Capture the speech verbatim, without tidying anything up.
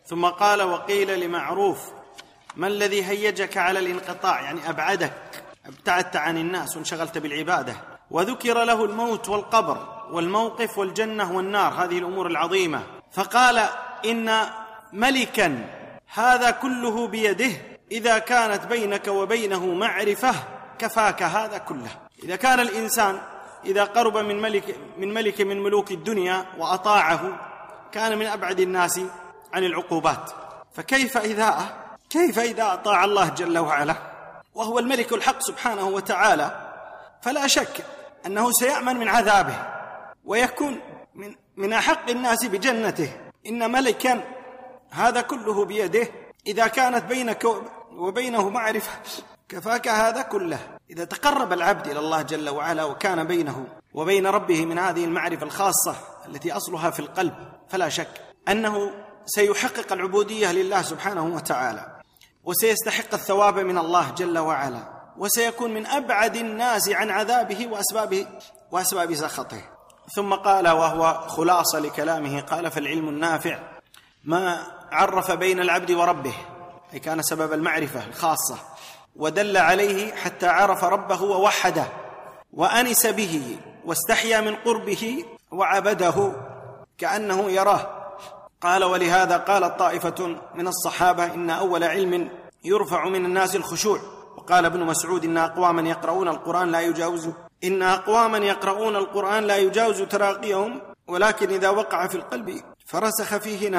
ثم قال: وقيل لمعروف: ما الذي هيجك على الانقطاع؟ يعني أبعدك، ابتعدت عن الناس وانشغلت بالعبادة. وذكر له الموت والقبر والموقف والجنة والنار، هذه الأمور العظيمة، فقال: إن ملكا هذا كله بيده، إذا كانت بينك وبينه معرفة كفاك هذا كله. إذا كان الإنسان إذا قرب من ملك من ملك من ملوك الدنيا وأطاعه كان من أبعد الناس عن العقوبات، فكيف إذا كيف إذا أطاع الله جل وعلا وهو الملك الحق سبحانه وتعالى؟ فلا شك أنه سيأمن من عذابه ويكون من, من أحق الناس بجنته. إن ملكا هذا كله بيده، إذا كانت بينك وبينه معرفة كفاك هذا كله. إذا تقرب العبد إلى الله جل وعلا وكان بينه وبين ربه من هذه المعرفة الخاصة التي أصلها في القلب، فلا شك أنه سيحقق العبودية لله سبحانه وتعالى، وسيستحق الثواب من الله جل وعلا، وسيكون من أبعد الناس عن عذابه وأسباب وأسباب سخطه. ثم قال وهو خلاصة لكلامه، قال: فالعلم النافع ما عرف بين العبد وربه، أي كان سبب المعرفة الخاصة، ودل عليه حتى عرف ربه ووحده وأنس به واستحيا من قربه وعبده كأنه يراه. قال: ولهذا قالت طائفة من الصحابة: إن أول علم يرفع من الناس الخشوع. وقال ابن مسعود: إن أقواما يقرؤون القرآن لا يجاوز إن أقواما يقرؤون القرآن لا يجاوز تراقيهم، ولكن إذا وقع في القلب فرسخ فيه